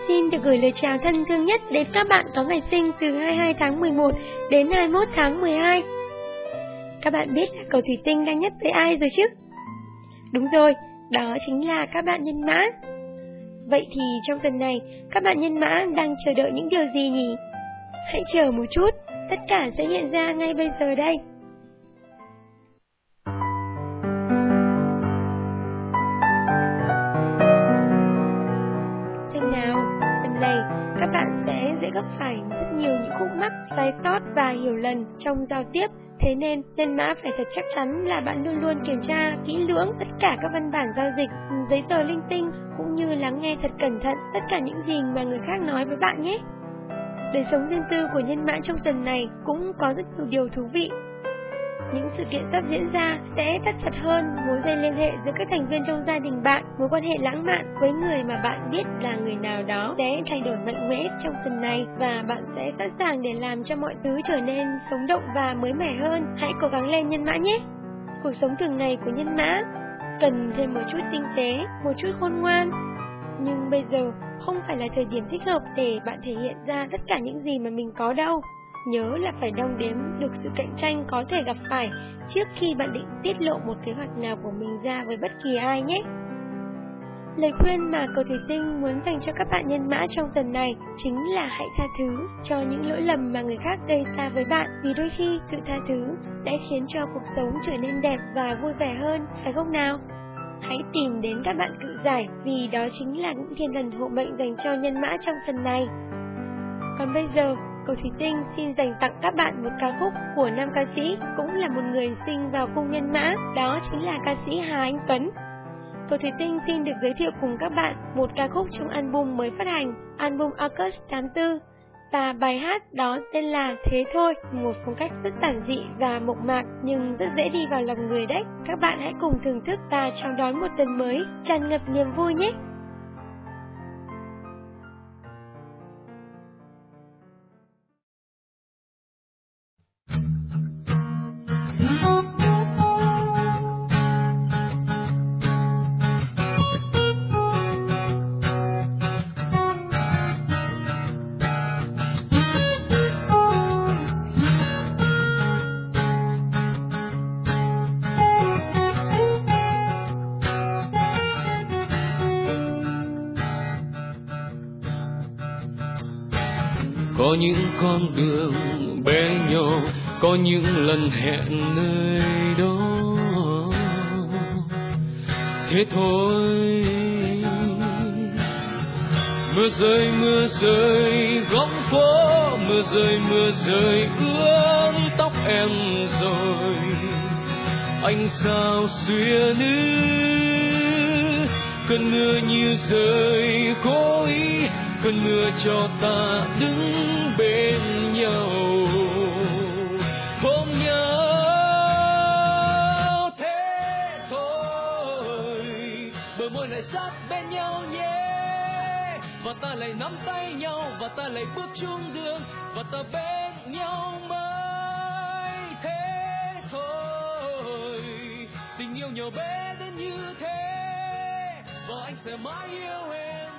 xin được gửi lời chào thân thương nhất đến các bạn có ngày sinh từ 22 tháng 11 đến 21 tháng 12. Các bạn biết là cầu thủy tinh đang nhất với ai rồi chứ? Đúng rồi, đó chính là các bạn nhân mã. Vậy thì trong tuần này, các bạn nhân mã đang chờ đợi những điều gì nhỉ? Hãy chờ một chút, tất cả sẽ hiện ra ngay bây giờ đây. Xem nào, lần này các bạn sẽ dễ gặp phải rất nhiều những khúc mắc, sai sót và hiểu lầm trong giao tiếp. Thế nên, nhân mã phải thật chắc chắn là bạn luôn luôn kiểm tra kỹ lưỡng tất cả các văn bản giao dịch, giấy tờ linh tinh, cũng như lắng nghe thật cẩn thận tất cả những gì mà người khác nói với bạn nhé. Đời sống riêng tư của nhân mã trong tuần này cũng có rất nhiều điều thú vị. Những sự kiện sắp diễn ra sẽ thắt chặt hơn mối dây liên hệ giữa các thành viên trong gia đình bạn. Mối quan hệ lãng mạn với người mà bạn biết là người nào đó sẽ thay đổi mạnh mẽ trong tuần này, và bạn sẽ sẵn sàng để làm cho mọi thứ trở nên sống động và mới mẻ hơn. Hãy cố gắng lên nhân mã nhé! Cuộc sống thường ngày của nhân mã cần thêm một chút tinh tế, một chút khôn ngoan. Nhưng bây giờ không phải là thời điểm thích hợp để bạn thể hiện ra tất cả những gì mà mình có đâu. Nhớ là phải đong đếm được sự cạnh tranh có thể gặp phải trước khi bạn định tiết lộ một kế hoạch nào của mình ra với bất kỳ ai nhé. Lời khuyên mà cầu thủy tinh muốn dành cho các bạn nhân mã trong tuần này chính là hãy tha thứ cho những lỗi lầm mà người khác gây ra với bạn, vì đôi khi sự tha thứ sẽ khiến cho cuộc sống trở nên đẹp và vui vẻ hơn, phải không nào? Hãy tìm đến các bạn cự giải, vì đó chính là những thiên thần hộ mệnh dành cho nhân mã trong phần này. Còn bây giờ, cầu thủy tinh xin dành tặng các bạn một ca khúc của nam ca sĩ, cũng là một người sinh vào cung nhân mã, đó chính là ca sĩ Hà Anh Tuấn. Cầu thủy tinh xin được giới thiệu cùng các bạn một ca khúc trong album mới phát hành, album August 84, và bài hát đó tên là Thế Thôi, một phong cách rất giản dị và mộc mạc nhưng rất dễ đi vào lòng người đấy. Các bạn hãy cùng thưởng thức và chào đón một tuần mới tràn ngập niềm vui nhé! Có những con đường bé nhỏ, có những lần hẹn nơi đó. Thế thôi, mưa rơi góc phố, mưa rơi ướt tóc em rồi. Anh sao xuyên nước, cơn mưa như rơi cố ý, cơn mưa cho ta đứng bên nhau, ôm nhau. Thế thôi, bờ môi lại sát bên nhau nhé, và ta lại nắm tay nhau, và ta lại bước chung đường, và ta bên nhau mãi. Thế thôi, tình yêu nhỏ bé đến như thế, và anh sẽ mãi yêu em.